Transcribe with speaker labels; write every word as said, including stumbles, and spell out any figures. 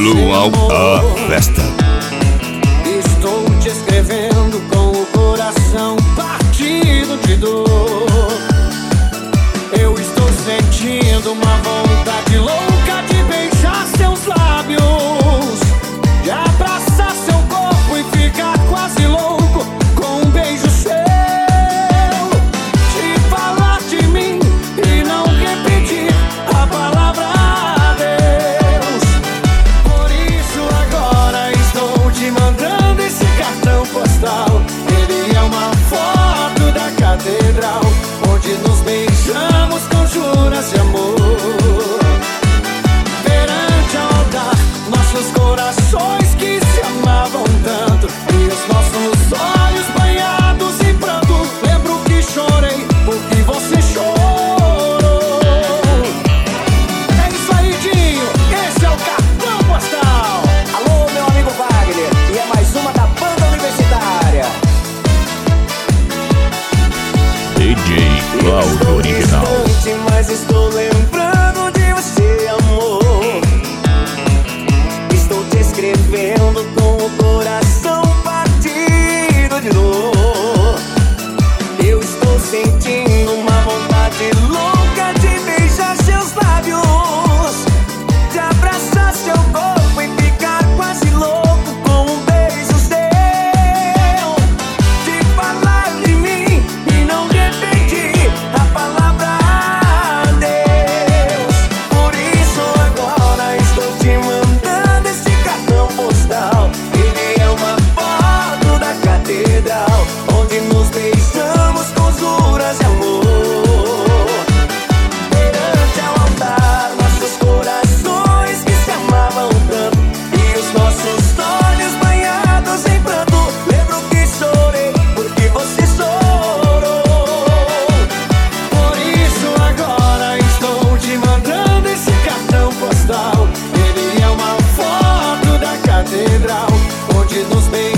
Speaker 1: Luau, a festa.
Speaker 2: Estou te escrevendo com o coração partido de dor. Eu estou sentindo uma vontade louca de beijar seus lábios, de abraçar seu corpo e ficar quase louco com um beijo seu, de falar de mim e não repetir a palavra adeus. Por isso agora estou te mandando esse cartão postal. Ele é uma foto da catedral onde nos beijamos com juras de amor. Perante ao altar, nossos corações que se amavam tanto e os nossos olhos banhados em pranto. Lembro que chorei porque você chorou. É isso aí, Dinho, esse é o cartão postal.
Speaker 3: Alô, meu amigo Wagner, e é mais uma da banda universitária.
Speaker 1: D J Cláudio Original.
Speaker 3: Distante, mas estou lembrando de você, amor. Estou te escrevendo com o coração partido de dor. Eu estou sentindo uma vontade louca de beijar seus lábios, de abraçar seu corpo e ficar quase louco com um beijo seu, de falar de mim e não repetir a palavra adeus. Por isso agora estou te mandando esse cartão postal. Ele é uma foto da catedral onde nos beijamos com juras de amor. Perante ao altar, nossos corações que se amavam tanto e os nossos olhos banhados em pranto. Lembro que chorei porque você chorou.
Speaker 2: Por isso agora estou te mandando esse cartão postal. Ele é uma foto da catedral onde nos beijamos